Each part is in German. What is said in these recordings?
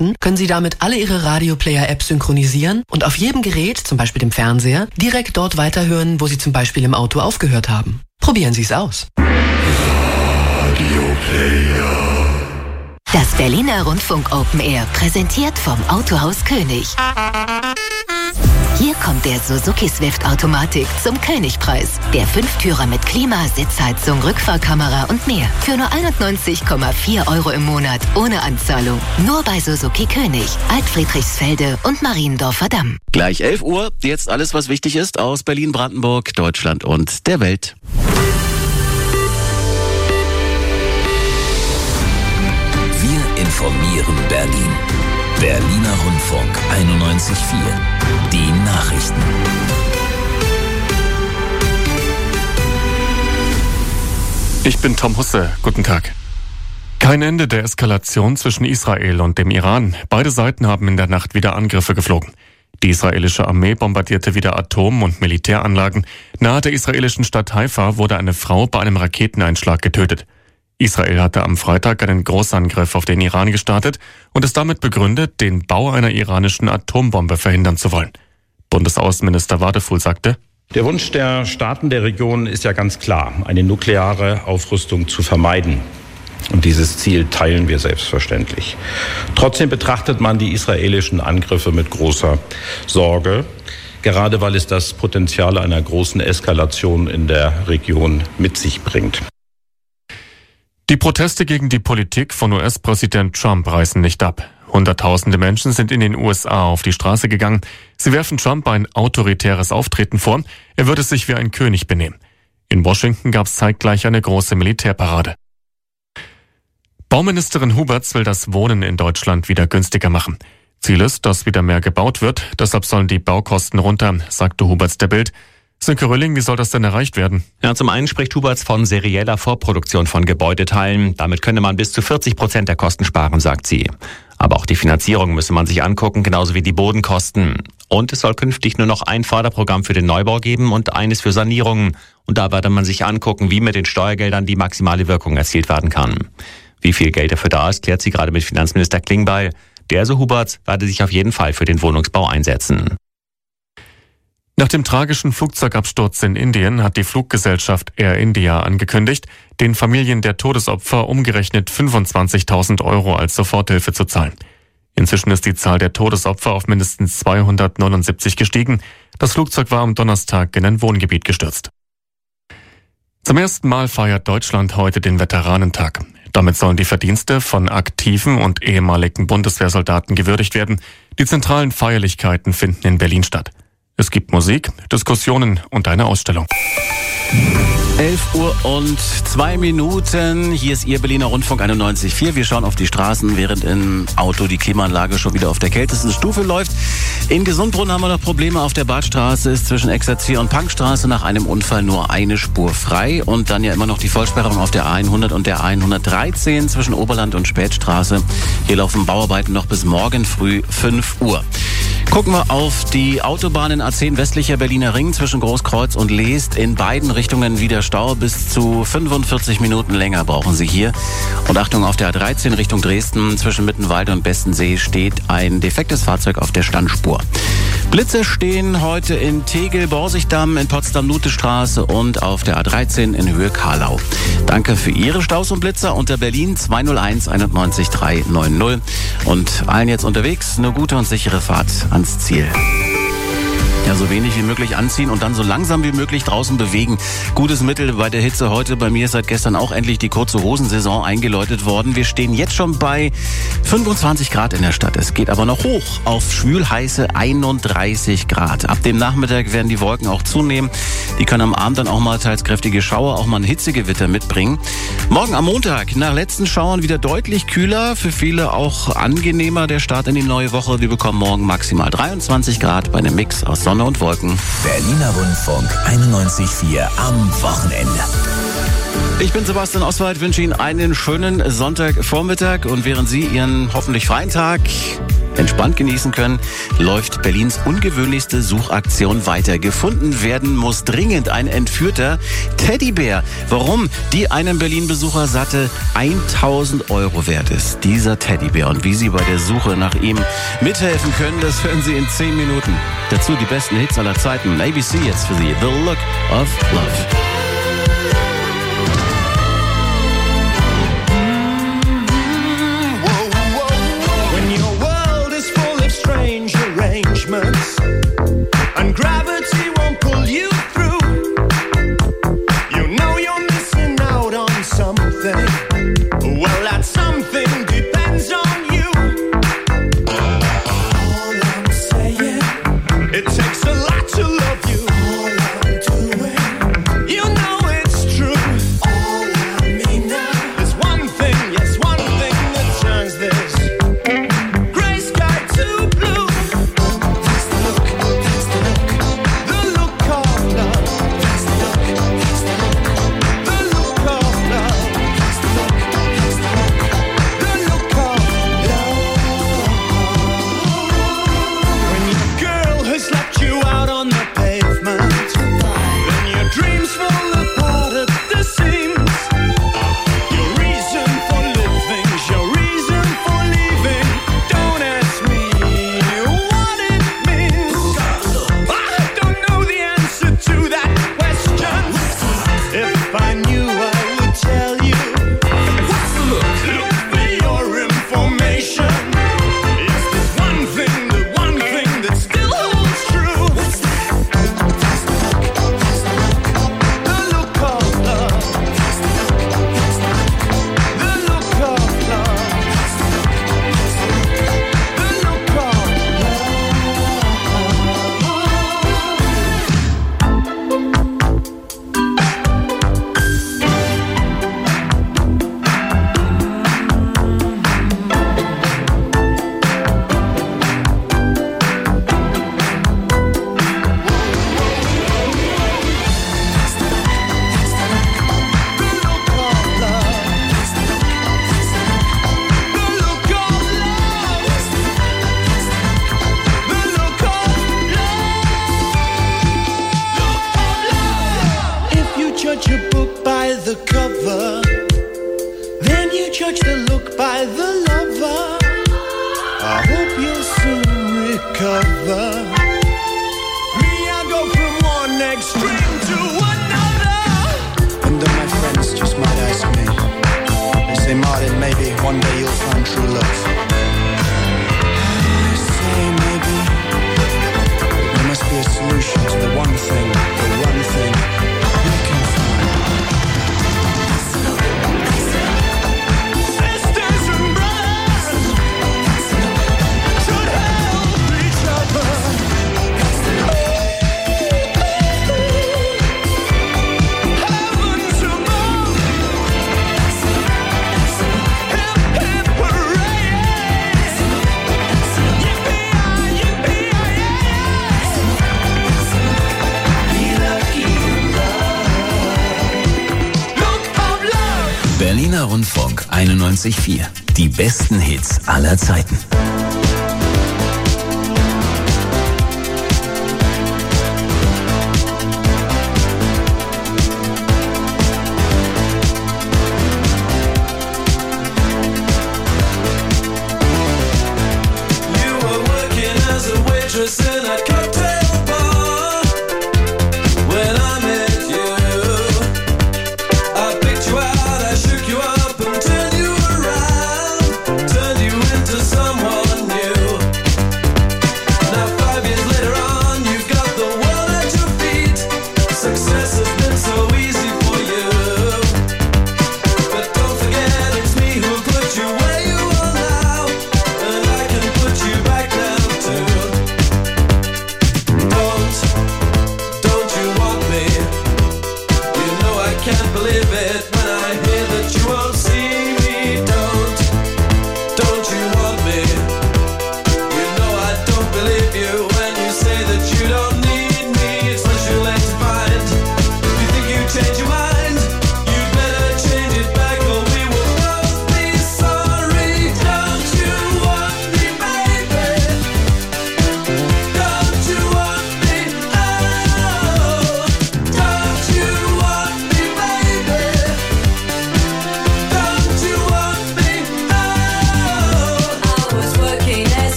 testen, können Sie damit alle Ihre Radio-Player-App synchronisieren und auf jedem Gerät, zum Beispiel dem Fernseher, direkt dort weiterhören, wo Sie zum Beispiel im Auto aufgehört haben. Probieren Sie es aus. Radio-Player. Das Berliner Rundfunk Open Air, präsentiert vom Autohaus König. Hier kommt der Suzuki Swift Automatik zum Königpreis. Der 5-Türer mit Klima, Sitzheizung, Rückfahrkamera und mehr. Für nur 91,4 € im Monat, ohne Anzahlung. Nur bei Suzuki König, Altfriedrichsfelde und Mariendorfer Damm. Gleich 11 Uhr, jetzt alles, was wichtig ist aus Berlin, Brandenburg, Deutschland und der Welt. Wir informieren Berlin. Berliner Rundfunk 91.4. Die Nachrichten. Ich bin Tom Husse. Guten Tag. Kein Ende der Eskalation zwischen Israel und dem Iran. Beide Seiten haben in der Nacht wieder Angriffe geflogen. Die israelische Armee bombardierte wieder Atom- und Militäranlagen. Nahe der israelischen Stadt Haifa wurde eine Frau bei einem Raketeneinschlag getötet. Israel hatte am Freitag einen Großangriff auf den Iran gestartet und es damit begründet, den Bau einer iranischen Atombombe verhindern zu wollen. Bundesaußenminister Wadefuhl sagte: Der Wunsch der Staaten der Region ist ja ganz klar, eine nukleare Aufrüstung zu vermeiden. Und dieses Ziel teilen wir selbstverständlich. Trotzdem betrachtet man die israelischen Angriffe mit großer Sorge, gerade weil es das Potenzial einer großen Eskalation in der Region mit sich bringt. Die Proteste gegen die Politik von US-Präsident Trump reißen nicht ab. Hunderttausende Menschen sind in den USA auf die Straße gegangen. Sie werfen Trump ein autoritäres Auftreten vor. Er würde sich wie ein König benehmen. In Washington gab es zeitgleich eine große Militärparade. Bauministerin Huberts will das Wohnen in Deutschland wieder günstiger machen. Ziel ist, dass wieder mehr gebaut wird. Deshalb sollen die Baukosten runter, sagte Huberts der Bild. Sönke Rölling, wie soll das denn erreicht werden? Ja, zum einen spricht Huberts von serieller Vorproduktion von Gebäudeteilen. Damit könne man bis zu 40% der Kosten sparen, sagt sie. Aber auch die Finanzierung müsse man sich angucken, genauso wie die Bodenkosten. Und es soll künftig nur noch ein Förderprogramm für den Neubau geben und eines für Sanierungen. Und da werde man sich angucken, wie mit den Steuergeldern die maximale Wirkung erzielt werden kann. Wie viel Geld dafür da ist, klärt sie gerade mit Finanzminister Klingbeil. Der, so Huberts, werde sich auf jeden Fall für den Wohnungsbau einsetzen. Nach dem tragischen Flugzeugabsturz in Indien hat die Fluggesellschaft Air India angekündigt, den Familien der Todesopfer umgerechnet 25.000 € als Soforthilfe zu zahlen. Inzwischen ist die Zahl der Todesopfer auf mindestens 279 gestiegen. Das Flugzeug war am Donnerstag in ein Wohngebiet gestürzt. Zum ersten Mal feiert Deutschland heute den Veteranentag. Damit sollen die Verdienste von aktiven und ehemaligen Bundeswehrsoldaten gewürdigt werden. Die zentralen Feierlichkeiten finden in Berlin statt. Es gibt Musik, Diskussionen und eine Ausstellung. 11:02. Hier ist Ihr Berliner Rundfunk 91.4. Wir schauen auf die Straßen, während im Auto die Klimaanlage schon wieder auf der kältesten Stufe läuft. In Gesundbrunnen haben wir noch Probleme. Auf der Badstraße ist zwischen Exerzierstraße und Punkstraße nach einem Unfall nur eine Spur frei. Und dann ja immer noch die Vollsperrung auf der A100 und der A113 zwischen Oberland und Spätstraße. Hier laufen Bauarbeiten noch bis morgen früh 5 Uhr. Gucken wir auf die Autobahnen A10 westlicher Berliner Ring zwischen Großkreuz und Leest. In beiden Richtungen wieder Stau. Bis zu 45 Minuten länger brauchen Sie hier. Und Achtung, auf der A13 Richtung Dresden zwischen Mittenwald und Bestensee steht ein defektes Fahrzeug auf der Standspur. Blitze stehen heute in Tegel, Borsigdamm, in Potsdam-Nutestraße und auf der A13 in Höhe Karlau. Danke für Ihre Staus und Blitzer unter Berlin 201 91 390. Und allen jetzt unterwegs eine gute und sichere Fahrt ans Ziel. Ja, so wenig wie möglich anziehen und dann so langsam wie möglich draußen bewegen. Gutes Mittel bei der Hitze heute. Bei mir ist seit gestern auch endlich die kurze Hosensaison eingeläutet worden. Wir stehen jetzt schon bei 25 Grad in der Stadt. Es geht aber noch hoch auf schwülheiße 31 Grad. Ab dem Nachmittag werden die Wolken auch zunehmen. Die können am Abend dann auch mal teils kräftige Schauer, auch mal ein Hitzegewitter mitbringen. Morgen am Montag, nach letzten Schauern wieder deutlich kühler. Für viele auch angenehmer der Start in die neue Woche. Wir bekommen morgen maximal 23 Grad bei einem Mix aus Sonne und Wolken. Berliner Rundfunk 91.4 am Wochenende. Ich bin Sebastian Oswald, wünsche Ihnen einen schönen Sonntagvormittag und während Sie Ihren hoffentlich freien Tag entspannt genießen können, läuft Berlins ungewöhnlichste Suchaktion weiter. Gefunden werden muss dringend ein entführter Teddybär. Warum? Die einem Berlin-Besucher satte 1.000 € wert ist. Dieser Teddybär. Und wie Sie bei der Suche nach ihm mithelfen können, das hören Sie in 10 Minuten. Dazu die besten Hits aller Zeiten. ABC jetzt für Sie. The Look of Love. And gravity won't pull you through. You know you're missing out on something. Well, that something depends on you. All I'm saying, it takes a lot to love you. All I'm doing, you know it's true. All I mean now, there's one thing, yes, one thing that turns this gray sky to blue. Berliner Rundfunk 91.4. Die besten Hits aller Zeiten.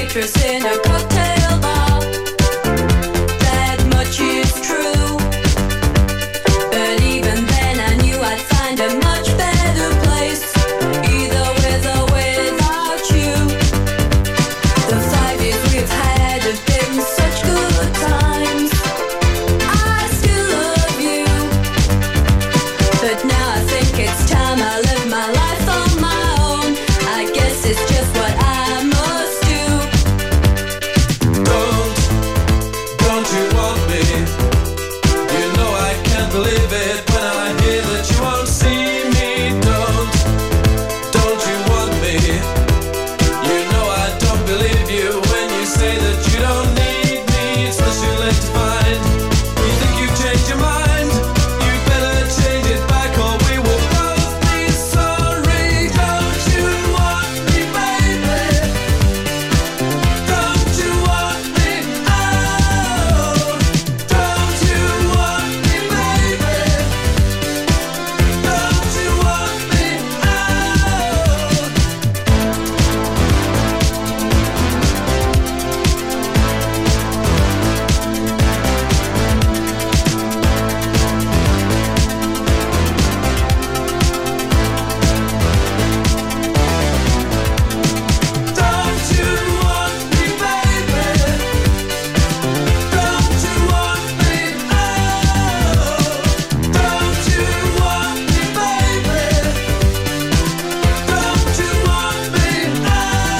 waitress in a cocktail bar. That much is true. But even then I knew I'd find a much better place, either with or without you. The 5 years we've had have been such good times. I still love you, but now I think it's time I live my life on my own. I guess it's just what I must do. Don't you want me? You know I can't believe it when I hear that you won't see me. Don't you want me? You know I don't believe you when you say that you don't need me. It's much too late to find. You think you've changed your mind? You better change it back or we will both be sorry. Don't you want me, baby? Don't you want me? Oh, don't you want me, baby? Don't you want me? Don't you want me, baby? Don't you want me? Oh, don't you want me, baby? Don't you want me? Oh,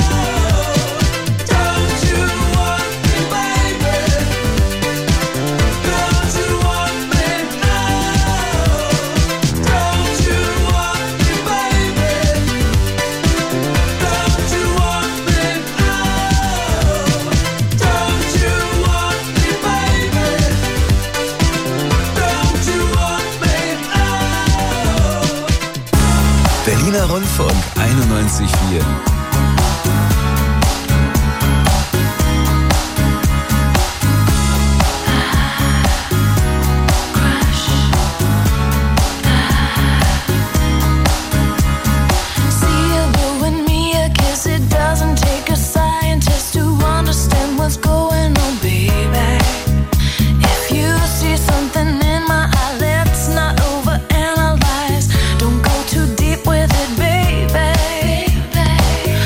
don't you want me, baby? Don't you want me? Oh, don't you want me, baby? Don't you want me? Don't you want me, baby? Don't you want me? Berliner Rundfunk 91.4. See you and me, I guess it doesn't take a scientist to understand what's going on, baby. If you see something in my eye, let's not overanalyze. Don't go too deep with it, baby.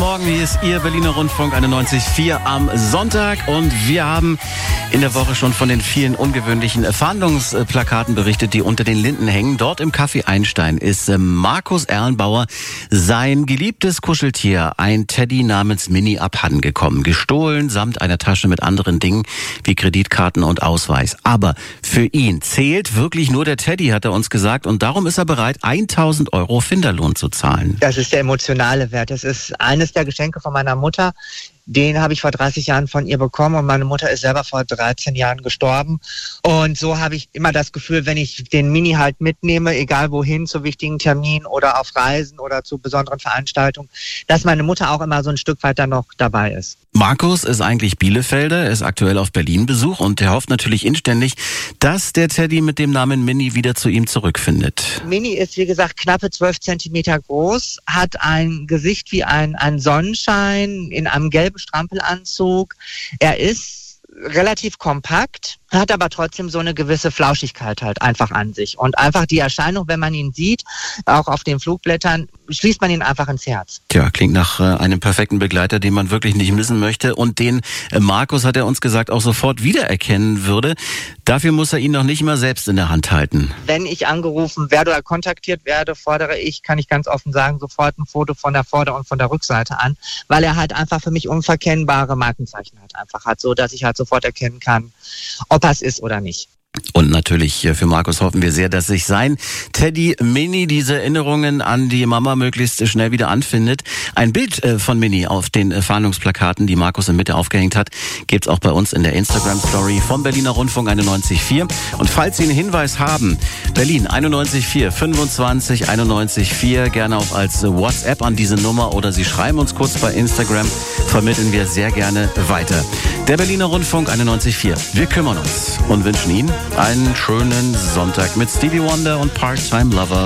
Morgen, hier ist Ihr Berliner Rundfunk 91.4 am Sonntag und wir haben in der Woche schon von den vielen ungewöhnlichen Fahndungsplakaten berichtet, die unter den Linden hängen. Dort im Café Einstein ist Markus Erlenbauer sein geliebtes Kuscheltier, ein Teddy namens Mini, abhandengekommen. Gestohlen samt einer Tasche mit anderen Dingen wie Kreditkarten und Ausweis. Aber für ihn zählt wirklich nur der Teddy, hat er uns gesagt, und darum ist er bereit, 1.000 Euro Finderlohn zu zahlen. Das ist der emotionale Wert. Das ist eines der Geschenke von meiner Mutter. Den habe ich vor 30 Jahren von ihr bekommen und meine Mutter ist selber vor 13 Jahren gestorben. Und so habe ich immer das Gefühl, wenn ich den Mini halt mitnehme, egal wohin, zu wichtigen Terminen oder auf Reisen oder zu besonderen Veranstaltungen, dass meine Mutter auch immer so ein Stück weit dann noch dabei ist. Markus ist eigentlich Bielefelder, ist aktuell auf Berlin-Besuch und er hofft natürlich inständig, dass der Teddy mit dem Namen Mini wieder zu ihm zurückfindet. Mini ist, wie gesagt, knappe 12 Zentimeter groß, hat ein Gesicht wie ein Sonnenschein in einem gelben Strampelanzug. Er ist relativ kompakt, hat aber trotzdem so eine gewisse Flauschigkeit halt einfach an sich. Und einfach die Erscheinung, wenn man ihn sieht, auch auf den Flugblättern, schließt man ihn einfach ins Herz. Tja, klingt nach einem perfekten Begleiter, den man wirklich nicht missen möchte und den Markus, hat er uns gesagt, auch sofort wiedererkennen würde. Dafür muss er ihn noch nicht mal selbst in der Hand halten. Wenn ich angerufen werde oder kontaktiert werde, fordere ich, kann ich ganz offen sagen, sofort ein Foto von der Vorder- und von der Rückseite an, weil er halt einfach für mich unverkennbare Markenzeichen halt einfach hat, so dass ich halt sofort erkennen kann, ob er es ist oder nicht. Und natürlich für Markus hoffen wir sehr, dass sich sein Teddy Mini diese Erinnerungen an die Mama möglichst schnell wieder anfindet. Ein Bild von Mini auf den Fahndungsplakaten, die Markus in Mitte aufgehängt hat, gibt's auch bei uns in der Instagram-Story vom Berliner Rundfunk 91.4. Und falls Sie einen Hinweis haben, Berlin 91.4, 25 91.4, gerne auch als WhatsApp an diese Nummer oder Sie schreiben uns kurz bei Instagram, vermitteln wir sehr gerne weiter. Der Berliner Rundfunk 91.4. Wir kümmern uns und wünschen Ihnen einen schönen Sonntag mit Stevie Wonder und Part-Time Lover.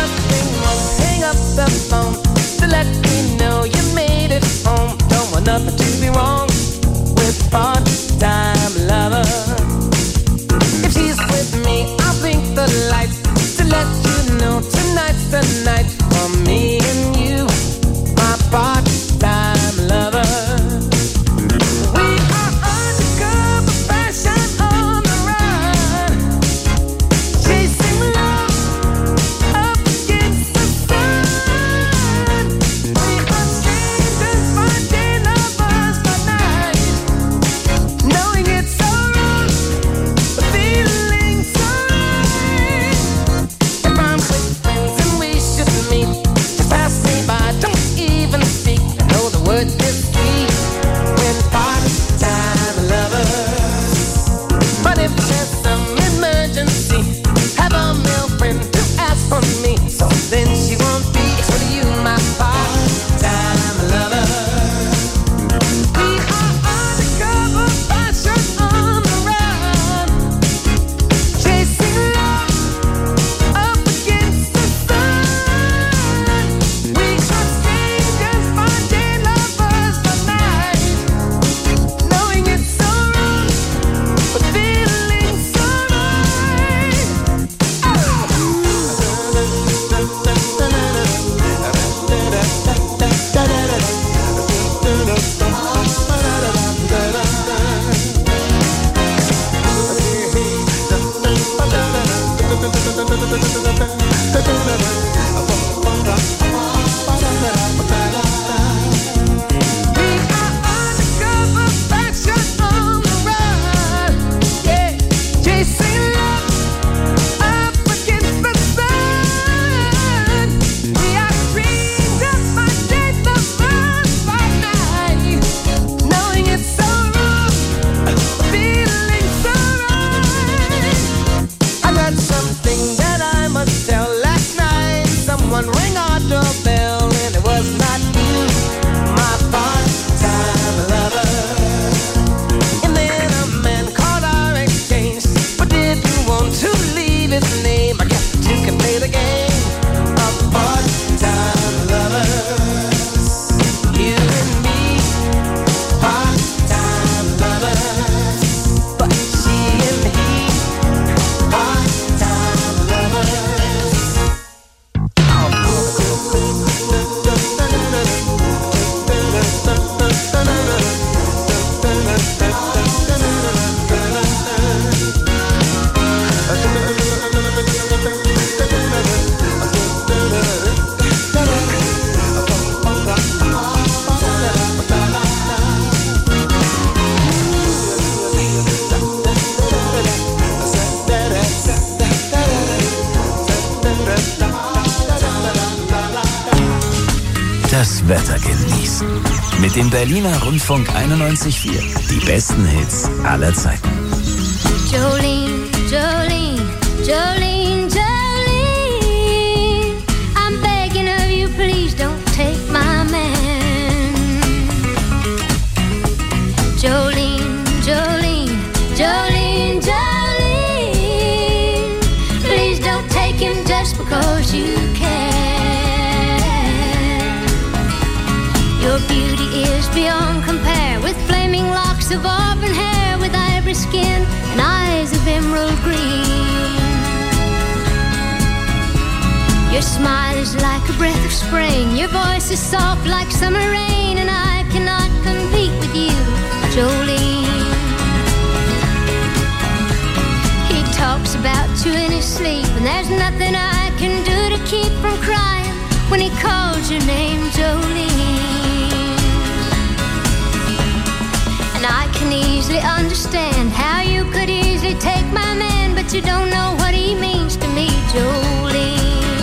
Hang up the phone to let me know you made it home. Don't want nothing to be wrong with part-time lover. If she's with me, I'll blink the lights to let you know tonight's the night for me and you, my part-time lover. das Wetter genießen. Mit dem Berliner Rundfunk 91.4. Die besten Hits aller Zeiten. Jolene, Jolene, Jolene, Jolene, I'm begging of you, please don't take my man. Jolene, Jolene, Jolene, Jolene, please don't take him just because you can. Your beauty is beyond compare, with flaming locks of auburn hair, with ivory skin and eyes of emerald green. Your smile is like a breath of spring, your voice is soft like summer rain, and I cannot compete with you, Jolene. He talks about you in his sleep, and there's nothing I can do to keep from crying when he calls your name, Jolene. And I can easily understand how you could easily take my man, but you don't know what he means to me, Jolene.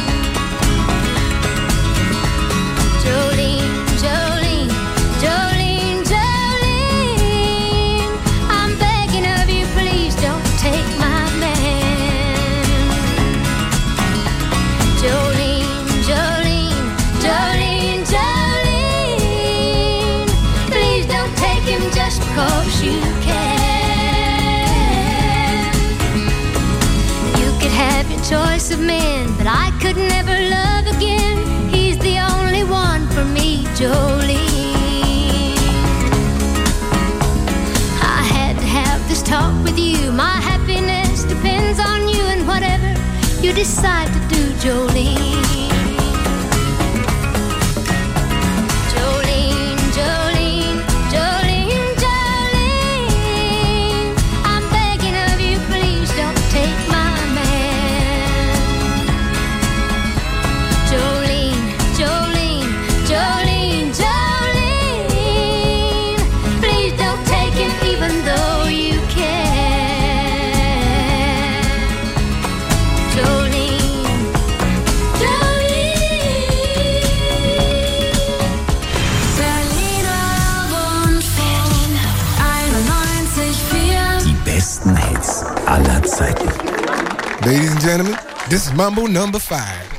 Jolene, Jolene, Jolene, Jolene, I'm begging of you, please don't take my man. Jolene, Jolene, Jolene, Jolene, please don't take him just because you can. You could have your choice of men, but I could never love again. He's the only one for me, Jolene. I had to have this talk with you. My happiness depends on you, and whatever you decide to do, Jolene. Jolene, Jolene, Jolene, Jolene, I'm begging of you, please don't take my man. Jolene, Jolene, Jolene, Jolene, please don't take him even though you can. Jolene, Jolene. Berliner Rundfunk 91.4. Die besten Hits aller Zeiten. Ladies and gentlemen, this is Mambo number 5.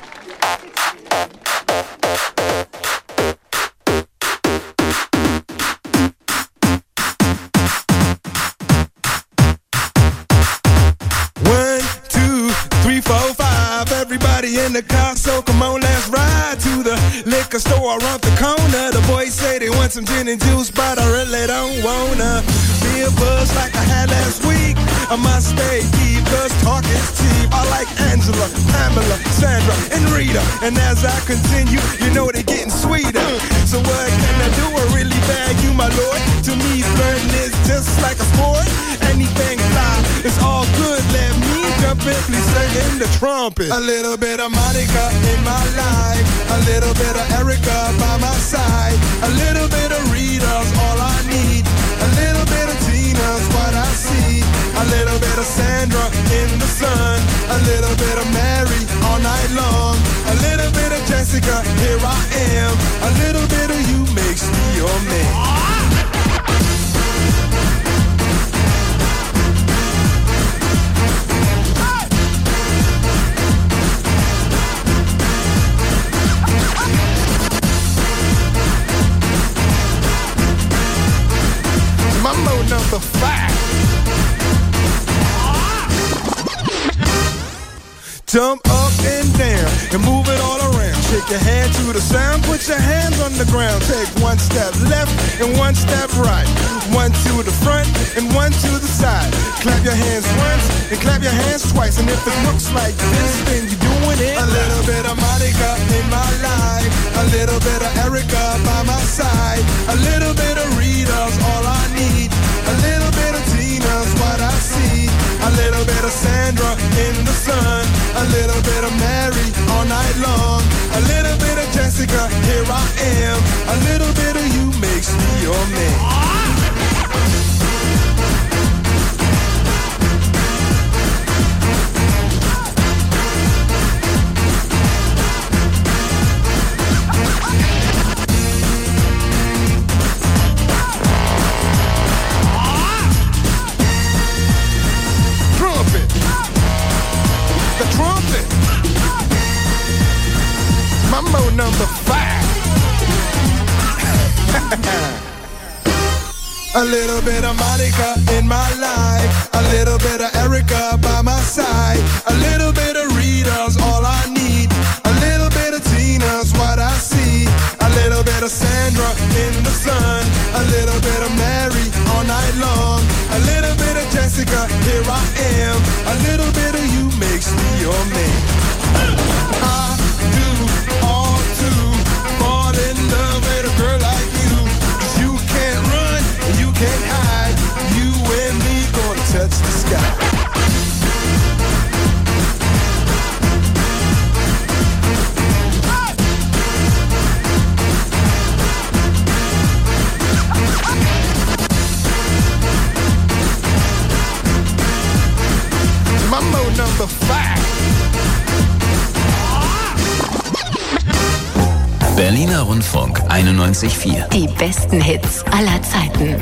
One, two, three, four, five. Everybody in the car, so come on, let's ride to the liquor store around the corner. The boys say they want some gin and juice, but I really don't wanna be a buzz like I had last week. I must stay deep, cause talk is cheap. I like Angela, Pamela, Sandra, and Rita. And as I continue, you know they're getting sweeter. So what can I do? I really bag you, my lord. To me, flirting is just like a sport. Anything fly, it's all good. Let me jump in, please sing in the trumpet. A little bit of Monica in my life, a little bit of Erica by my side, a little bit of Rita's all I need, a little bit of Tina's what I see, a little bit of Sandra in the sun, a little bit of Mary all night long, a little bit of Jessica, here I am, a little bit of you makes me your man. Mambo number 5. Jump up and down and move it all around. Shake your hand to the sound, put your hands on the ground. Take one step left and one step right. One to the front and one to the side. Clap your hands once and clap your hands twice. And if it looks like this, then you're doing it. A little bit of Monica in my life, a little bit of Erica by my side, a little bit of Rita's all I need, a little bit of Tina's what I see, a little bit of Sandra in the sun, a little bit of Mary all night long, a little bit of Jessica, here I am, a little bit of you makes me your man. A little bit of Monica in my life, a little bit of Erica by my side, a little bit of Rita's all I need, a little bit of Tina's what I see, a little bit of Sandra in the sun, a little bit of Mary all night long, a little bit of Jessica, here I am, a little bit of you makes me your man. I do all to fall in love with a girl like you, 'cause you can't run and you can't hide, you and me gonna touch the sky. Mambo number 5. Berliner Rundfunk 91.4. Die besten Hits aller Zeiten.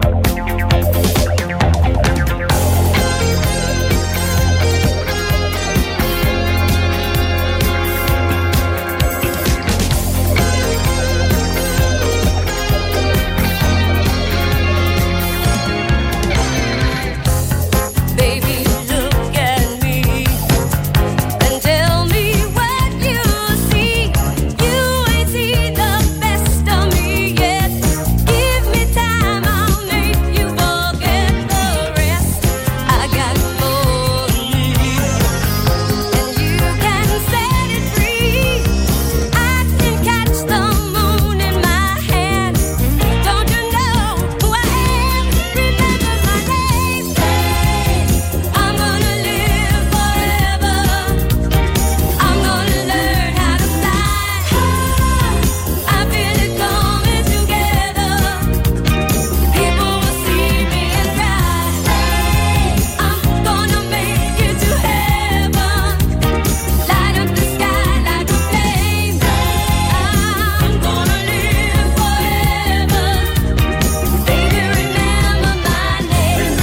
Baby, look at me and tell me what you see. You ain't seen the best of me yet. Give me time, I'll make you forget the rest. I got more than me, and you can set it free. I can catch the moon in my hand. Don't you know who I am? Remember my name. I'm gonna live forever. I'm gonna learn how to fly. I feel it coming together. People will see me and cry. I'm gonna make it to heaven. Light up the sky like a flame. I'm gonna live forever. Baby, remember my name.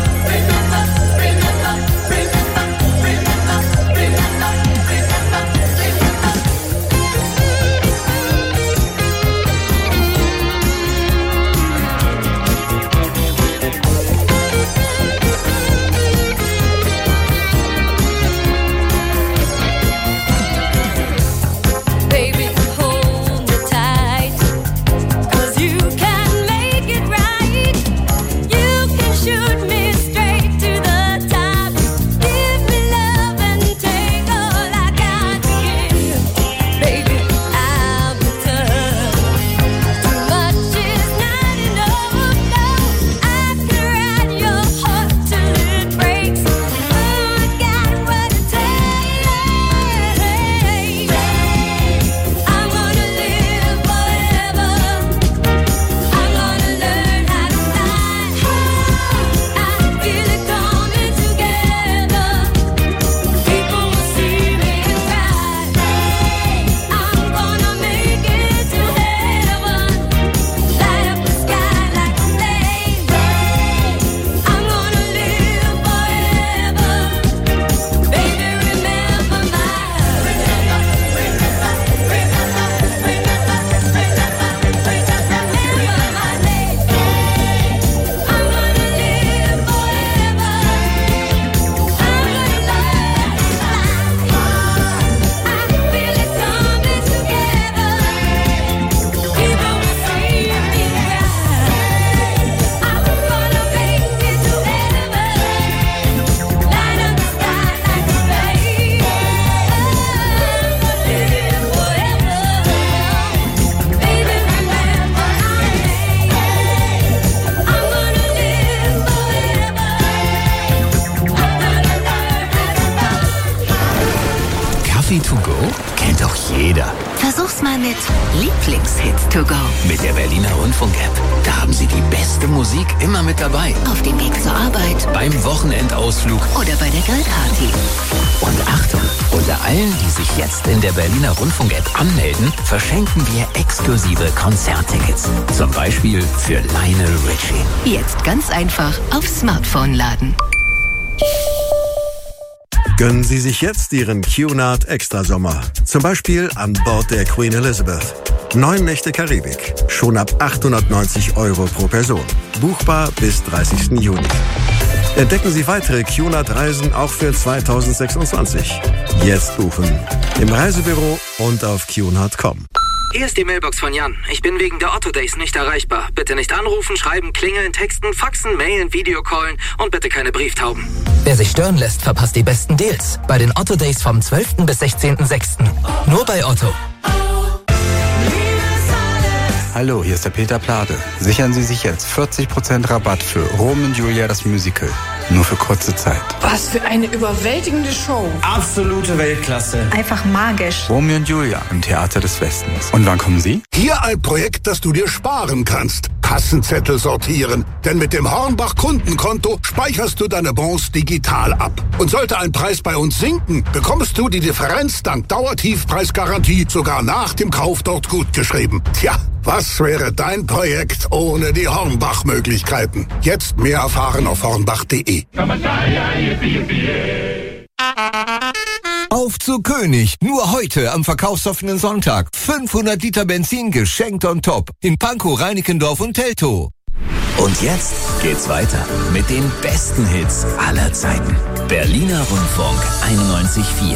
Baby, hold me tight, 'cause you can make it right. You can shoot me straight to the top. Give me love and take all I got to give. Baby, I'll be tough. Too much is not enough. No, I can ride your heart till it breaks. I got what it takes. I'm gonna live forever. I'm gonna learn how to fly. I feel it coming together. People will see me and cry. I'm gonna make it to heaven. Light up the sky like a flame. I'm gonna live forever. Baby, remember my Kaffee to go kennt doch jeder. Versuch's mal mit Lieblingshits to go. Mit der Berliner Rundfunk-App. Da haben Sie die beste Musik immer mit dabei. Auf dem Weg zur Arbeit Beim Wochenendausflug. oder bei der Grillparty. Und Achtung, unter allen, die sich jetzt in der Berliner Rundfunk-App anmelden, verschenken wir exklusive Konzerttickets. Zum Beispiel für Lionel Richie. Jetzt ganz einfach aufs Smartphone laden. Gönnen Sie sich jetzt Ihren Cunard Extra Sommer. Zum Beispiel an Bord der Queen Elizabeth. 9 Nächte Karibik. Schon ab 890 € pro Person. Buchbar bis 30. Juni. Entdecken Sie weitere Cunard-Reisen auch für 2026. Jetzt buchen. Im Reisebüro und auf cunard.com. Hier ist die Mailbox von Jan. Ich bin wegen der Otto Days nicht erreichbar. Bitte nicht anrufen, schreiben, klingeln, texten, faxen, mailen, Videocallen und bitte keine Brieftauben. Wer sich stören lässt, verpasst die besten Deals. Bei den Otto Days vom 12. bis 16.06. Nur bei Otto. Hallo, hier ist der Peter Plade. Sichern Sie sich jetzt 40% Rabatt für Romeo und Julia das Musical. Nur für kurze Zeit. Was für eine überwältigende Show. Absolute Weltklasse. Einfach magisch. Romeo und Julia im Theater des Westens. Und wann kommen Sie? Hier ein Projekt, das du dir sparen kannst. Kassenzettel sortieren. Denn mit dem Hornbach Kundenkonto speicherst du deine Bons digital ab. Und sollte ein Preis bei uns sinken, bekommst du die Differenz dank Dauertiefpreisgarantie sogar nach dem Kauf dort gutgeschrieben. Tja, was wäre dein Projekt ohne die Hornbach-Möglichkeiten? Jetzt mehr erfahren auf hornbach.de. Auf zu König. Nur heute am verkaufsoffenen Sonntag. 500 Liter Benzin geschenkt on top. In Pankow, Reinickendorf und Teltow. Und jetzt geht's weiter mit den besten Hits aller Zeiten. Berliner Rundfunk 91.4.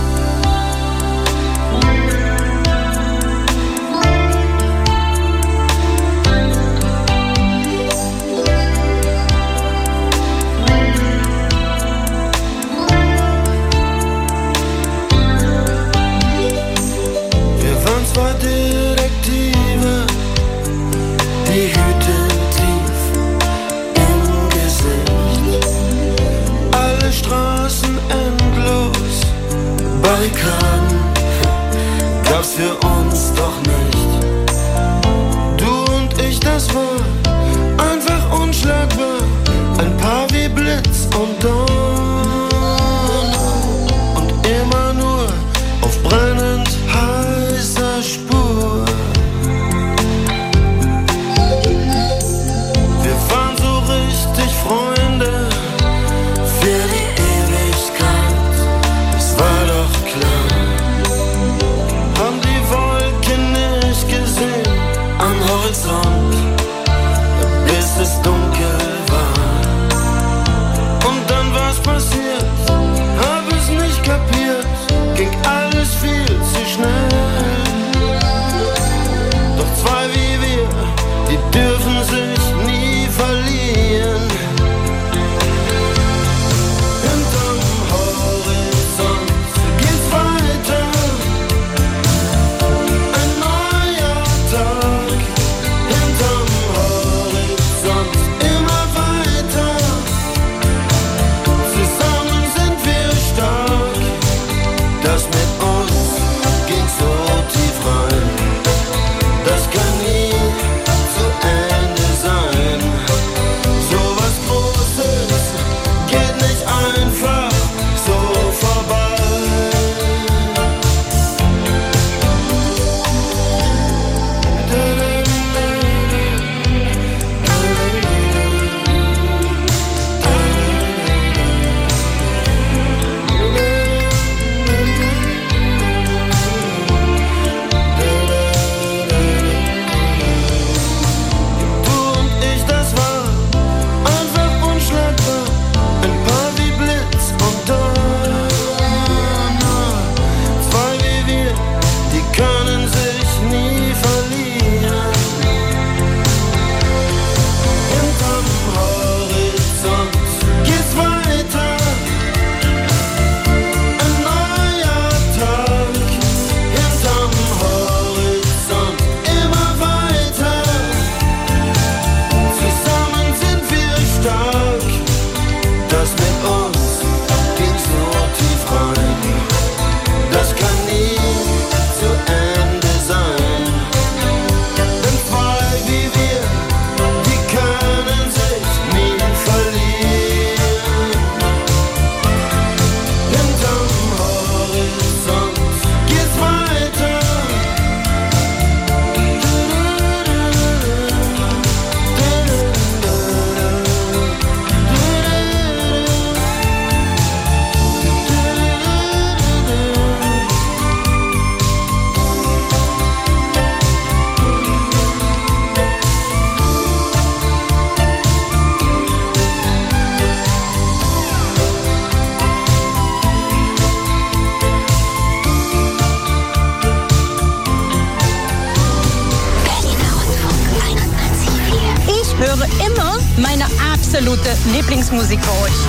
Zwei Detektive, die Hüte tief im Gesicht. Alle Straßen endlos, bei höre immer meine absolute Lieblingsmusik bei euch.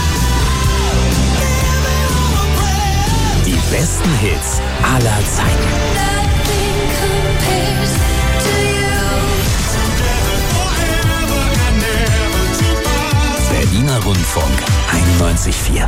Die besten Hits aller Zeiten. Berliner Rundfunk 91,4.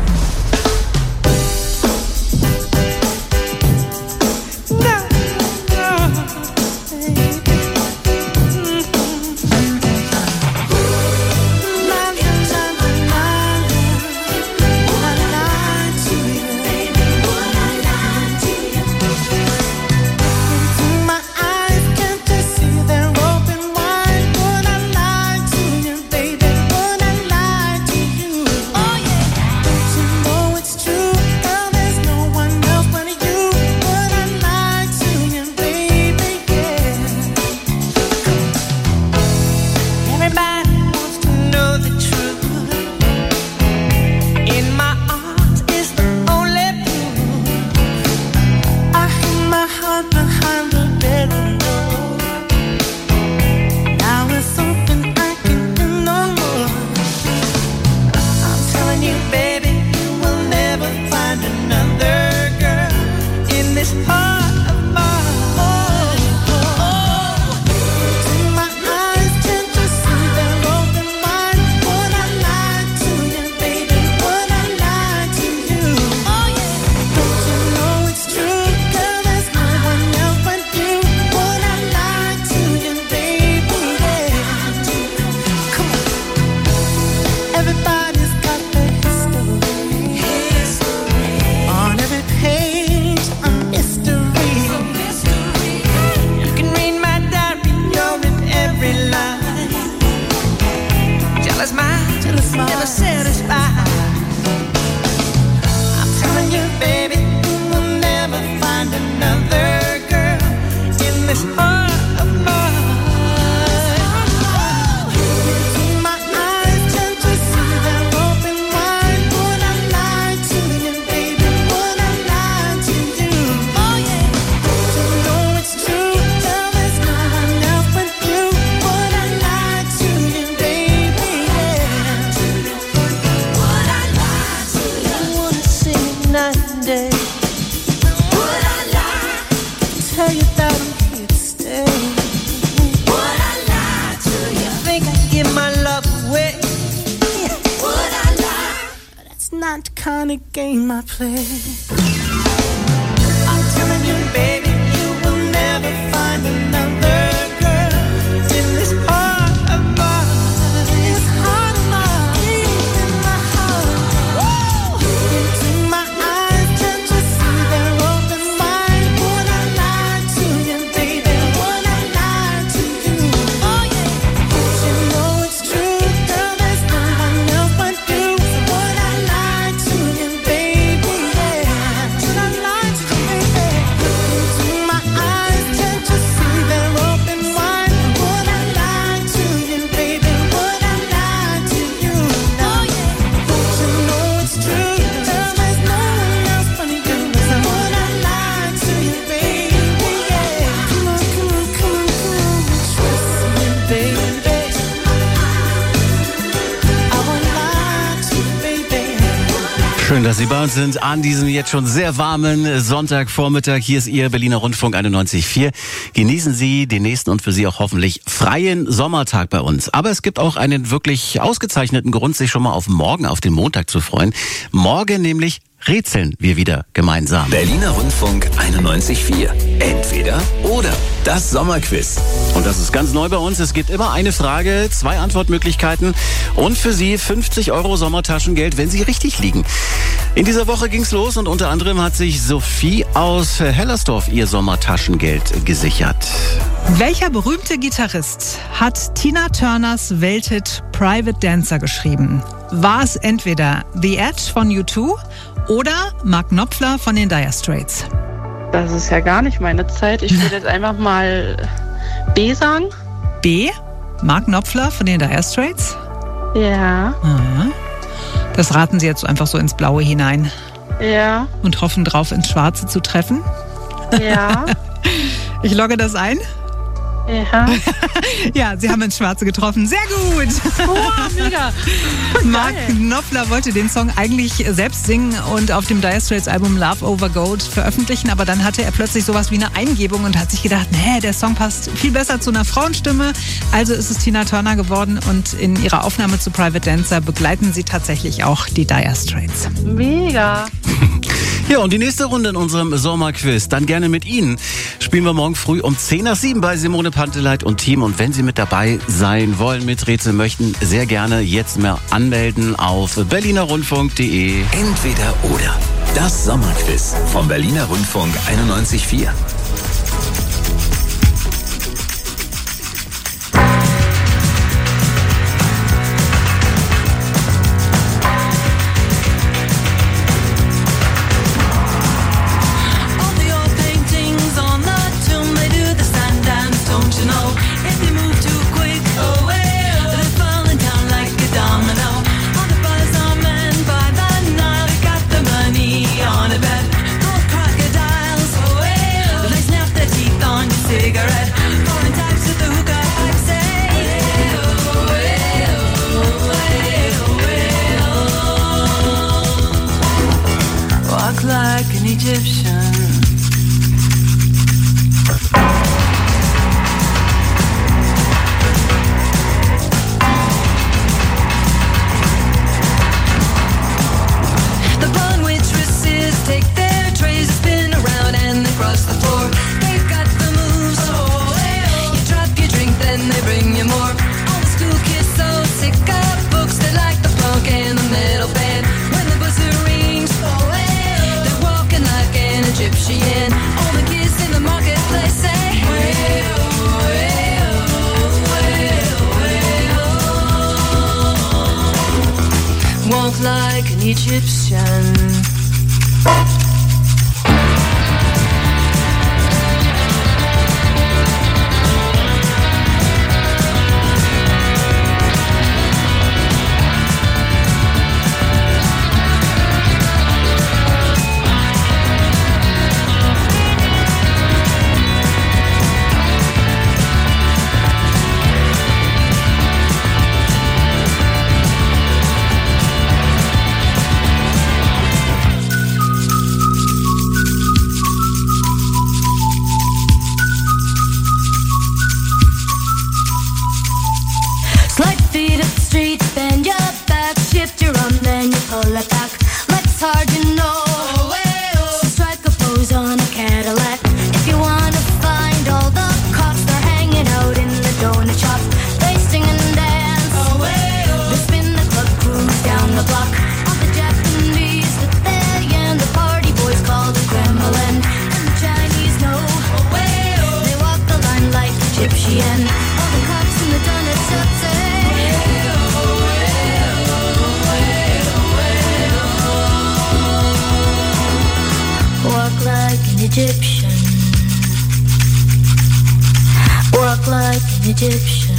Schön, dass Sie bei uns sind an diesem jetzt schon sehr warmen Sonntagvormittag. Hier ist Ihr Berliner Rundfunk 91,4. Genießen Sie den nächsten und für Sie auch hoffentlich freien Sommertag bei uns. Aber es gibt auch einen wirklich ausgezeichneten Grund, sich schon mal auf morgen, auf den Montag zu freuen. Morgen nämlich rätseln wir wieder gemeinsam. Berliner Rundfunk 91,4. Entweder oder. Das Sommerquiz. Und das ist ganz neu bei uns. Es gibt immer eine Frage, 2 Antwortmöglichkeiten und für Sie 50 € Sommertaschengeld, wenn Sie richtig liegen. In dieser Woche ging's los und unter anderem hat sich Sophie aus Hellersdorf ihr Sommertaschengeld gesichert. Welcher berühmte Gitarrist hat Tina Turners Welthit Private Dancer geschrieben? War es entweder The Edge von U2 oder Mark Knopfler von den Dire Straits? Das ist ja gar nicht meine Zeit. Ich würde jetzt einfach mal B sagen. B? Mark Knopfler von den Dire Straits? Ja. Ah. Das raten Sie jetzt einfach so ins Blaue hinein. Ja. Und hoffen drauf, ins Schwarze zu treffen? Ja. Ich logge das ein. Ja. Ja, Sie haben ins Schwarze getroffen. Sehr gut. Wow, mega. Mark Knopfler wollte den Song eigentlich selbst singen und auf dem Dire Straits Album Love Over Gold veröffentlichen, aber dann hatte er plötzlich sowas wie eine Eingebung und hat sich gedacht, nee, der Song passt viel besser zu einer Frauenstimme. Also ist es Tina Turner geworden und in ihrer Aufnahme zu Private Dancer begleiten sie tatsächlich auch die Dire Straits. Mega. Ja, und die nächste Runde in unserem Sommerquiz, dann gerne mit Ihnen. Spielen wir morgen früh um 6:10 bei Simone Panteleit und Team. Und wenn Sie mit dabei sein wollen, miträtseln möchten, sehr gerne jetzt mehr anmelden auf berlinerrundfunk.de. Entweder oder. Das Sommerquiz vom Berliner Rundfunk 91.4. Like an Egyptian. The blonde waitresses take their trays and spin around and they cross the floor. They've got the moves. You drop your drink, then they bring you more. All the school kids so sick of books, they like the punk and the metal band. When the buzzer rings, they're walking like an Egyptian. All the kids in the marketplace say, walk like an Egyptian. Slide feet up the street, bend your back, shift your arm, then you pull it back. Life's hard, you know. So strike a pose on a Cadillac. If you wanna find all the cops, they're hanging out in the donut shop. They sing and dance. They spin the club, cruise down the block. All the Japanese look there, and the party boys call the Kremlin. And the Chinese know. They walk the line like Egyptian. All the cops in the donut shop say, walk like an Egyptian. Walk like an Egyptian.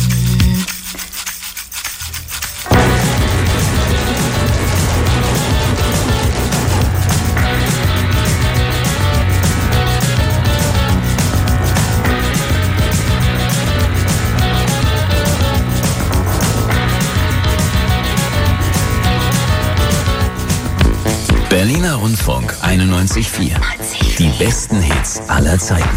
Berliner Rundfunk 91.4. Die besten Hits aller Zeiten.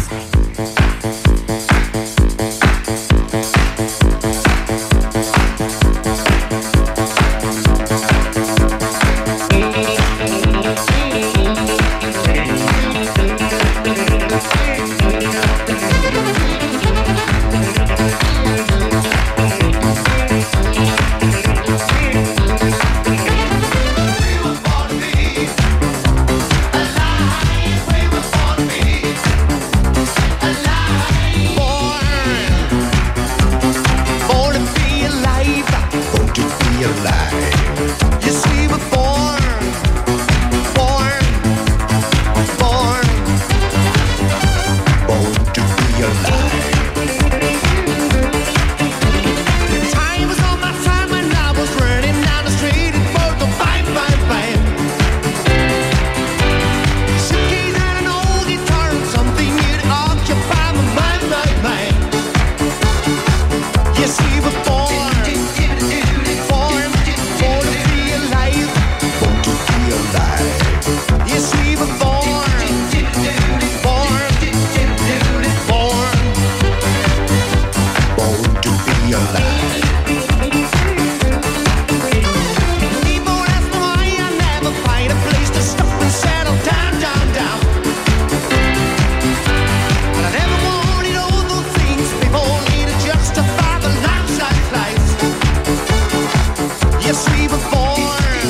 Yes, we were born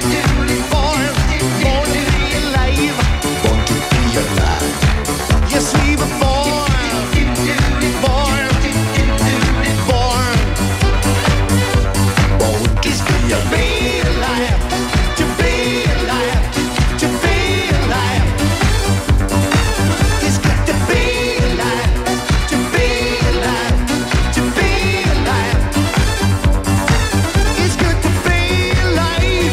to be alive. Born to be alive. Yes, we were born to be alive. To be alive. To be alive. It's got to be alive. To be alive. To be alive. It's good to be alive.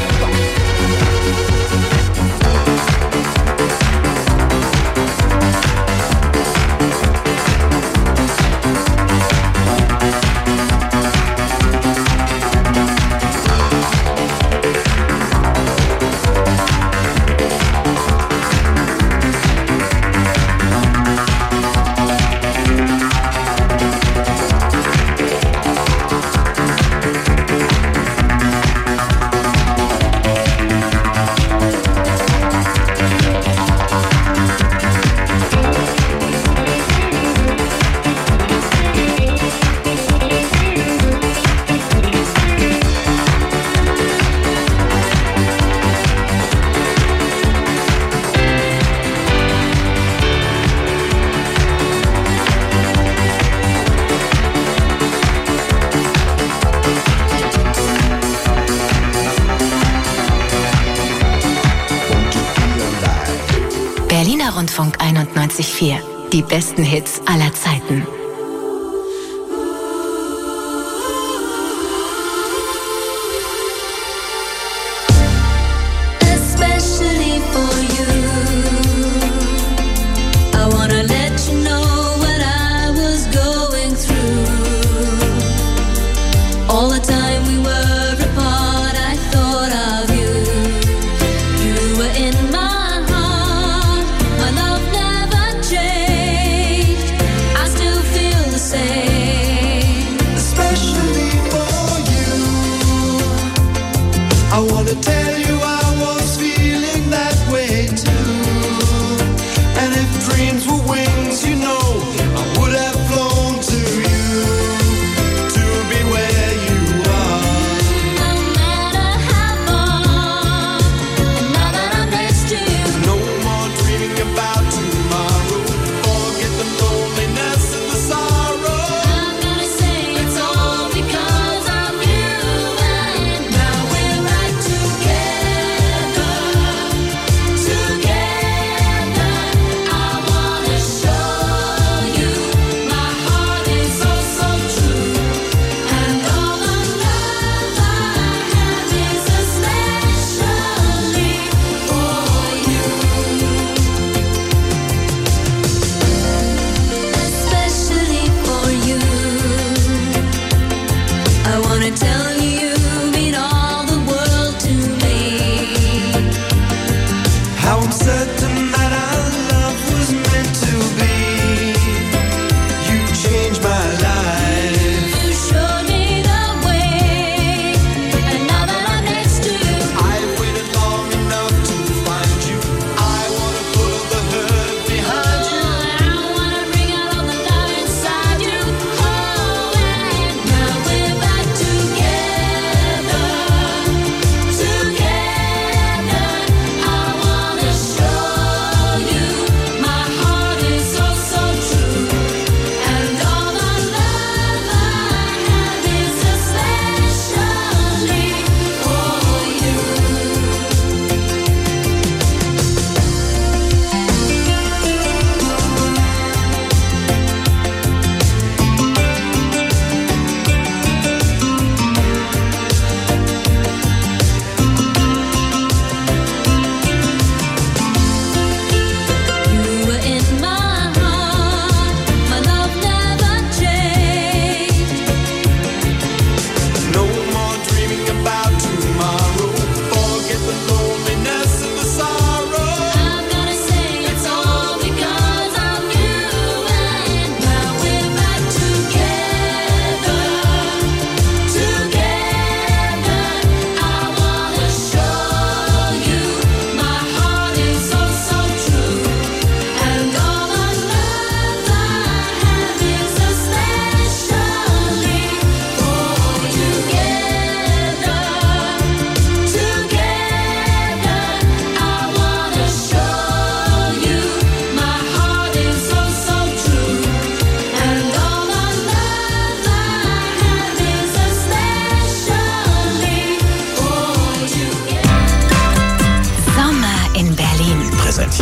Berliner Rundfunk 91.4. Die besten Hits aller Zeiten. Especially for you, I wanna let you know what I was going through. All the time we were apart, I thought of you. You were in my heart, my love never changed. I still feel the same. Especially for you, I wanna tell you I was feeling that way too. And if dreams were wings, you know, I would have flown to you, to be where you are. No matter how far, and now that I'm next to you, No more dreaming about tomorrow. Forget the loneliness and the sorrow. I'm gonna say it's all because of you. And now we're right together.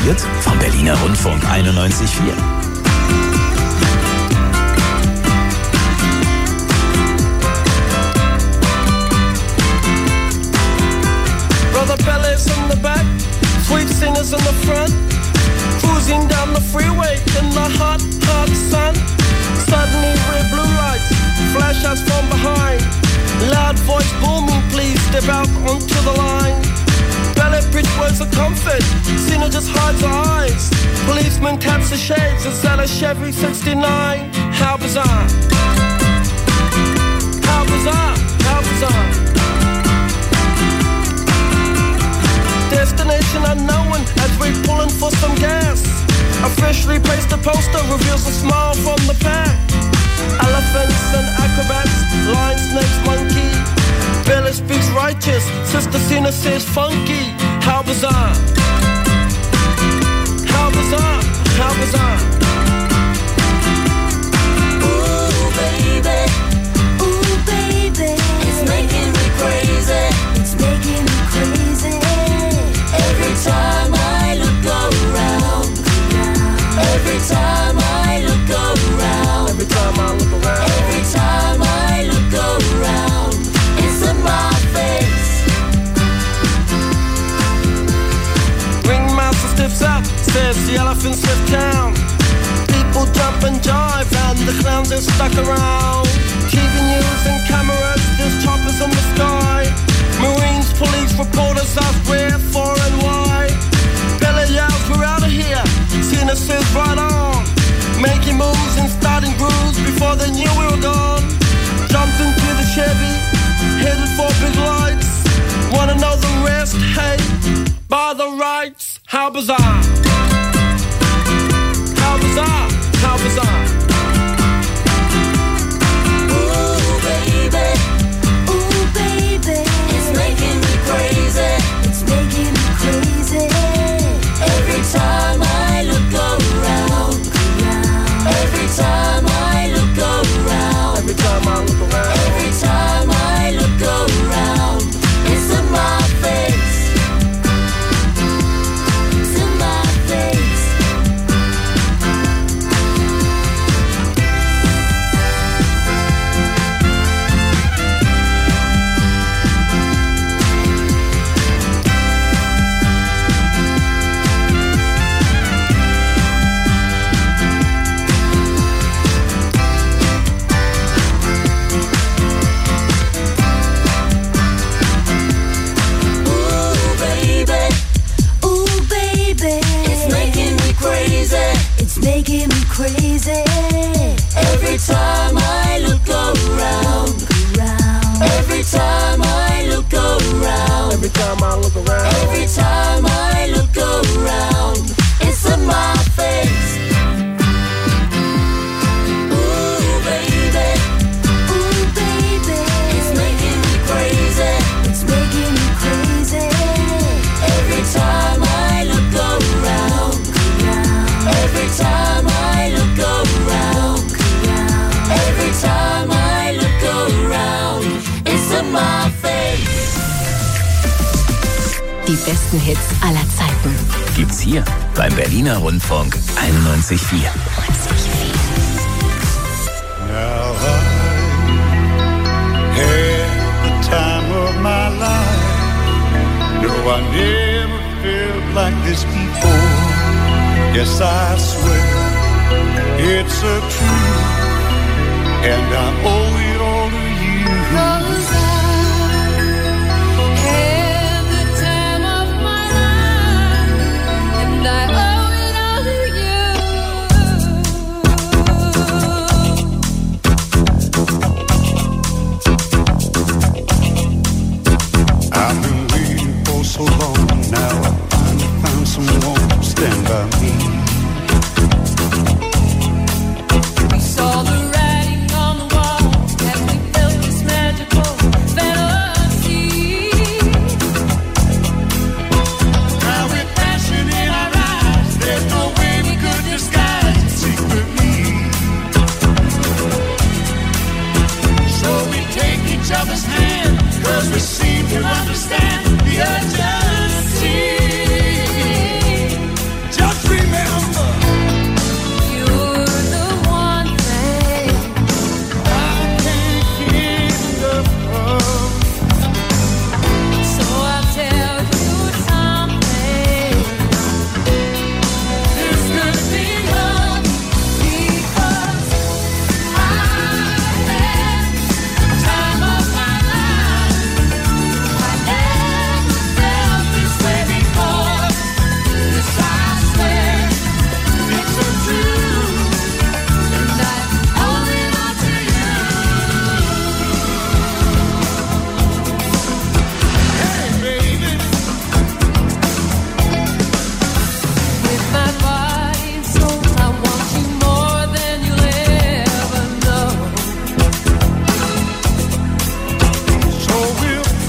präsentiert vom Berliner Rundfunk 91.4. Brother Bellas in the back, sweet singers in the front, cruising down the freeway in the hot, hot sun. Suddenly red blue lights flash us from behind. Loud voice booming, please step out onto the line. Ballet bridge words of comfort, Cena just hides her eyes. Policeman taps the shades inside a Chevy 69. How bizarre, how bizarre, how bizarre. Destination unknown as we're pulling for some gas. Officially placed a poster reveals a smile from the pack. Elephants and acrobats, lion, snakes, monkey. Bella speaks righteous, Sister Cena says funky. How bizarre, how bizarre, how bizarre. Ooh baby, it's making me crazy, it's making me crazy. Every time I look around, every time I look around, every time I look around, every time I look around, it's in my face. Ringmaster stiffs up, says the elephants left town. People jump and jive and the clowns are stuck around. TV news and cameras, there's choppers in the sky. Marines, police, reporters ask where, for and why. Bella yells, we're out of here. Cena says right on. Making moves and starting grooves before they knew we were gone. Jumped into the Chevy, headed for big lights. Wanna know the rest? Hey, by the rights. How bizarre, how bizarre, how bizarre. Ooh baby, it's making me crazy, it's making me crazy. Every time I look around, every time I look around, every time I look around, every time I look around, it's in my face, it's in my face. It's making me crazy. Every time I look around, every time I look around, every time I look around, every time I look around, it's in my face. Ooh baby, it's making me crazy, it's making me crazy. Every time I look around, every time I look around, every time I look around, it's in my face. Die besten Hits aller Zeiten. Gibt's hier beim Berliner Rundfunk 91.4. Now I had the time of my life. No, I never felt like this before. Yes, I swear it's a truth, and I owe it all to you. 'Cause I had the time of my life, and I owe it all to you. I've been waiting for so long now. I finally found someone to stand by me. We saw the writing on the wall as we felt this magical fantasy. Now with passion in our eyes, there's no way we could disguise it secretly. So we take each other's hand, 'cause we seem to understand the urgency.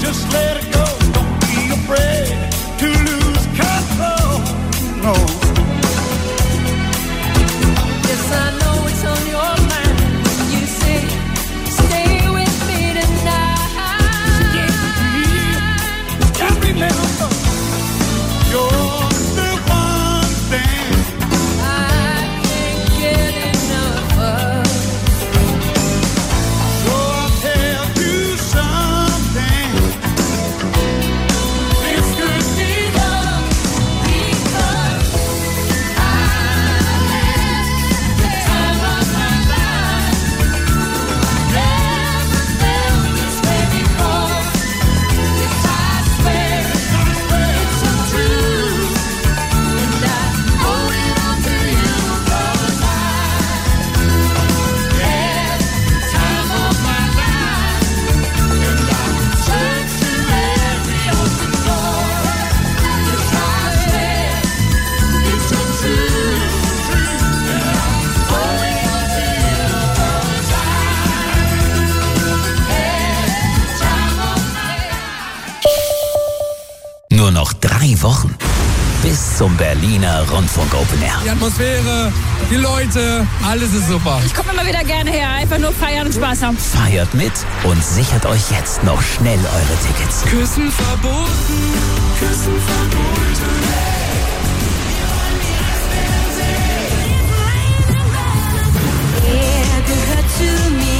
just let it go. Don't be afraid to lose control. No. Yes, I know it's on your mind. You say, stay with me tonight. Just remember, you're the one thing I can't get enough of. So I'll tell you something. This could be love because I had the time of my life. Never felt this way before. Yes, I swear it's so true. And I owe it all to you 'cause I had the time of my life. And I turn to every open door. Yes, I swear it's so true. And I owe it all to you 'cause I had the time of my life. Nur noch 3 Wochen bis zum Berliner Rundfunk Open Air. Die Atmosphäre, die Leute, alles ist super. Ich komme immer wieder gerne her, einfach nur feiern und Spaß haben. Feiert mit und sichert euch jetzt noch schnell eure Tickets. Küssen verboten, Küssen verboten. Er gehört zu mir.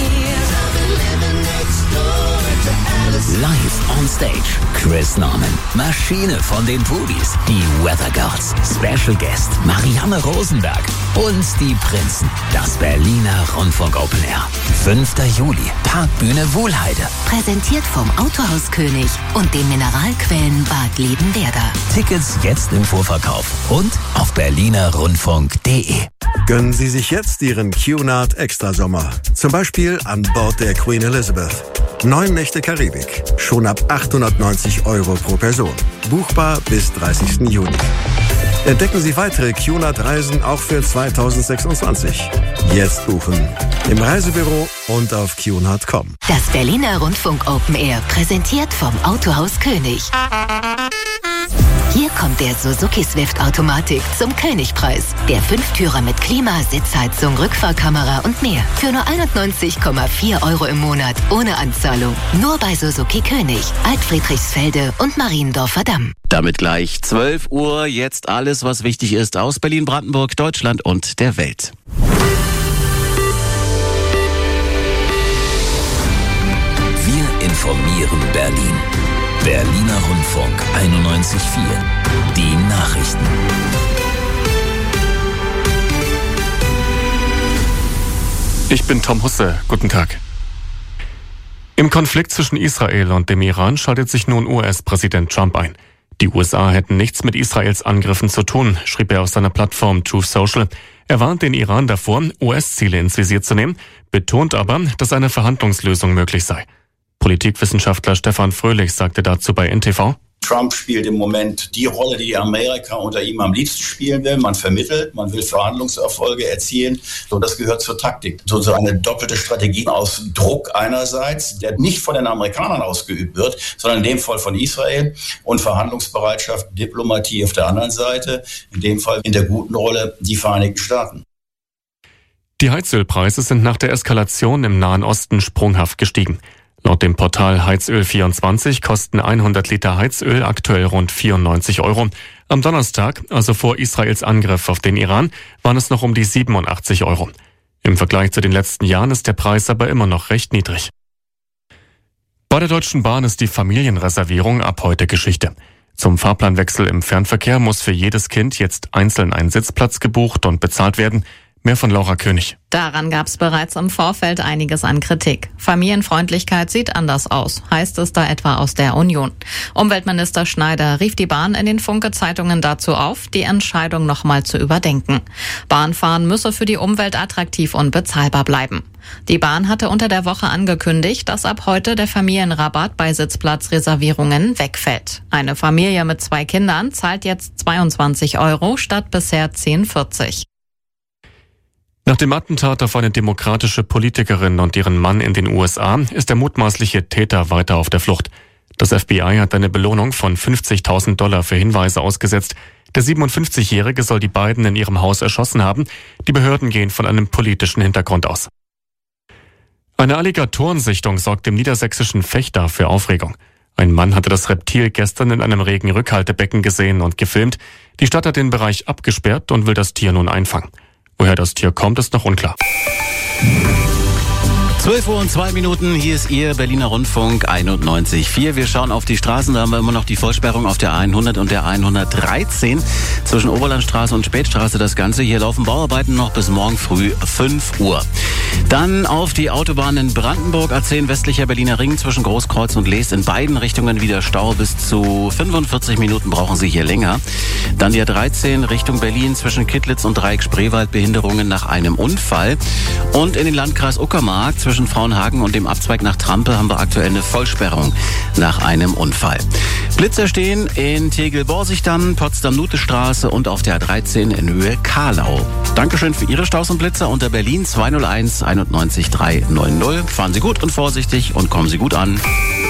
Live on stage. Chris Norman, Maschine von den Pudis, die Weather Girls, Special Guest Marianne Rosenberg und die Prinzen. Das Berliner Rundfunk Open Air. 5. Juli, Parkbühne Wuhlheide. Präsentiert vom Autohaus König und den Mineralquellen Bad Liebenwerda. Tickets jetzt im Vorverkauf und auf berlinerrundfunk.de. Gönnen Sie sich jetzt Ihren Cunard Extrasommer. Zum Beispiel an Bord der Queen Elizabeth. 9 Nächte Karibik. Schon ab 890 € pro Person. Buchbar bis 30. Juni. Entdecken Sie weitere Cunard-Reisen auch für 2026. Jetzt buchen. Im Reisebüro und auf cunard.com. Das Berliner Rundfunk Open Air, präsentiert vom Autohaus König. Hier kommt der Suzuki Swift Automatik zum Königpreis. Der 5-Türer mit Klima, Sitzheizung, Rückfahrkamera und mehr. Für nur 91,4 € im Monat, ohne Anzahlung. Nur bei Suzuki König, Altfriedrichsfelde und Mariendorfer Damm. Damit gleich 12 Uhr. Jetzt alles, was wichtig ist aus Berlin, Brandenburg, Deutschland und der Welt. Wir informieren Berlin. Berliner Rundfunk 91.4. Die Nachrichten. Ich bin Tom Husse. Guten Tag. Im Konflikt zwischen Israel und dem Iran schaltet sich nun US-Präsident Trump ein. Die USA hätten nichts mit Israels Angriffen zu tun, schrieb er auf seiner Plattform Truth Social. Er warnt den Iran davor, US-Ziele ins Visier zu nehmen, betont aber, dass eine Verhandlungslösung möglich sei. Politikwissenschaftler Stefan Fröhlich sagte dazu bei NTV: Trump spielt im Moment die Rolle, die Amerika unter ihm am liebsten spielen will. Man vermittelt, man will Verhandlungserfolge erzielen. So, das gehört zur Taktik. So eine doppelte Strategie aus Druck einerseits, der nicht von den Amerikanern ausgeübt wird, sondern in dem Fall von Israel, und Verhandlungsbereitschaft, Diplomatie auf der anderen Seite. In dem Fall in der guten Rolle die Vereinigten Staaten. Die Heizölpreise sind nach der Eskalation im Nahen Osten sprunghaft gestiegen. Laut dem Portal Heizöl24 kosten 100 Liter Heizöl aktuell rund 94 €. Am Donnerstag, also vor Israels Angriff auf den Iran, waren es noch um die 87 €. Im Vergleich zu den letzten Jahren ist der Preis aber immer noch recht niedrig. Bei der Deutschen Bahn ist die Familienreservierung ab heute Geschichte. Zum Fahrplanwechsel im Fernverkehr muss für jedes Kind jetzt einzeln ein Sitzplatz gebucht und bezahlt werden. Mehr von Laura König. Daran gab es bereits im Vorfeld einiges an Kritik. Familienfreundlichkeit sieht anders aus, heißt es da etwa aus der Union. Umweltminister Schneider rief die Bahn in den Funke-Zeitungen dazu auf, die Entscheidung nochmal zu überdenken. Bahnfahren müsse für die Umwelt attraktiv und bezahlbar bleiben. Die Bahn hatte unter der Woche angekündigt, dass ab heute der Familienrabatt bei Sitzplatzreservierungen wegfällt. Eine Familie mit 2 Kindern zahlt jetzt 22 € statt bisher 10,40 €. Nach dem Attentat auf eine demokratische Politikerin und ihren Mann in den USA ist der mutmaßliche Täter weiter auf der Flucht. Das FBI hat eine Belohnung von $50.000 für Hinweise ausgesetzt. Der 57-Jährige soll die beiden in ihrem Haus erschossen haben. Die Behörden gehen von einem politischen Hintergrund aus. Eine Alligatorensichtung sorgt im niedersächsischen Vechta für Aufregung. Ein Mann hatte das Reptil gestern in einem Regenrückhaltebecken gesehen und gefilmt. Die Stadt hat den Bereich abgesperrt und will das Tier nun einfangen. Woher das Tier kommt, ist noch unklar. 12:02, hier ist Ihr Berliner Rundfunk 91.4. Wir schauen auf die Straßen, da haben wir immer noch die Vollsperrung auf der 100 und der 113 zwischen Oberlandstraße und Spätstraße. Das Ganze, hier laufen Bauarbeiten noch bis morgen früh 5 Uhr. Dann auf die Autobahn in Brandenburg, A10 westlicher Berliner Ring zwischen Großkreuz und Leest. In beiden Richtungen wieder Stau, bis zu 45 Minuten brauchen Sie hier länger. Dann die A13 Richtung Berlin zwischen Kittlitz und Dreieck Spreewald, Behinderungen nach einem Unfall. Und in den Landkreis Uckermark zwischen Frauenhagen und dem Abzweig nach Trampe haben wir aktuell eine Vollsperrung nach einem Unfall. Blitzer stehen in Tegel-Borsigdamm, Potsdam-Nute-Straße und auf der A13 in Höhe Karlau. Dankeschön für Ihre Staus und Blitzer unter Berlin 201 91 390. Fahren Sie gut und vorsichtig und kommen Sie gut an.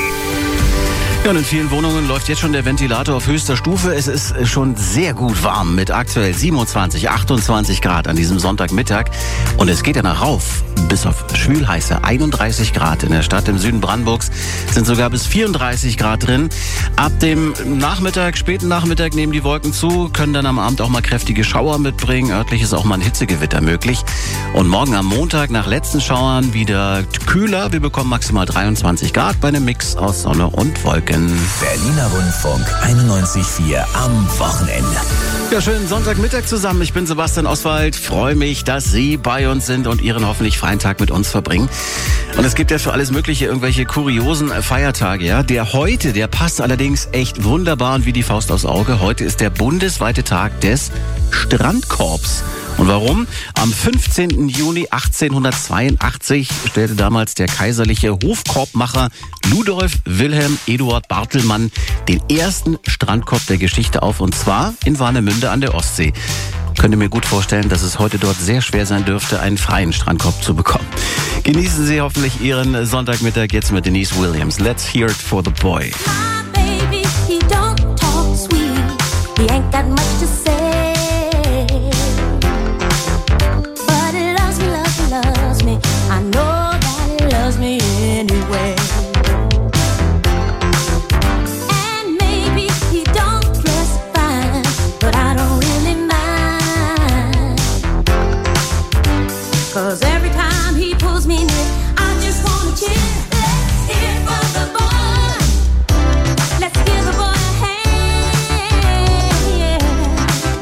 Ja, und in vielen Wohnungen läuft jetzt schon der Ventilator auf höchster Stufe. Es ist schon sehr gut warm mit aktuell 27, 28 Grad an diesem Sonntagmittag. Und es geht danach rauf bis auf schwülheiße 31 Grad. In der Stadt im Süden Brandenburgs sind sogar bis 34 Grad drin. Ab dem Nachmittag, späten Nachmittag nehmen die Wolken zu, können dann am Abend auch mal kräftige Schauer mitbringen. Örtlich ist auch mal ein Hitzegewitter möglich. Und morgen am Montag nach letzten Schauern wieder kühler. Wir bekommen maximal 23 Grad bei einem Mix aus Sonne und Wolken. Berliner Rundfunk 91.4 am Wochenende. Ja, schönen Sonntagmittag zusammen. Ich bin Sebastian Oswald. Freue mich, dass Sie bei uns sind und Ihren hoffentlich freien Tag mit uns verbringen. Und es gibt ja für alles Mögliche irgendwelche kuriosen Feiertage. Ja, der heute, der passt allerdings echt wunderbar und wie die Faust aufs Auge. Heute ist der bundesweite Tag des Strandkorbs. Und warum? Am 15. Juni 1882 stellte damals der kaiserliche Hofkorbmacher Ludolf Wilhelm Eduard Bartelmann den ersten Strandkorb der Geschichte auf, und zwar in Warnemünde an der Ostsee. Ich könnte mir gut vorstellen, dass es heute dort sehr schwer sein dürfte, einen freien Strandkorb zu bekommen. Genießen Sie hoffentlich Ihren Sonntagmittag jetzt mit Denise Williams. Let's hear it for the boy. Baby, he don't talk sweet. He ain't got much to say. But he loves me, loves me, loves me. I know that he loves me anyway. And maybe he don't dress fine, but I don't really mind. 'Cause every time he pulls me near, I just wanna cheer. Let's hear it for the boy. Let's give the boy a hand.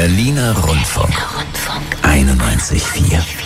Berliner Rundfunk 91,4.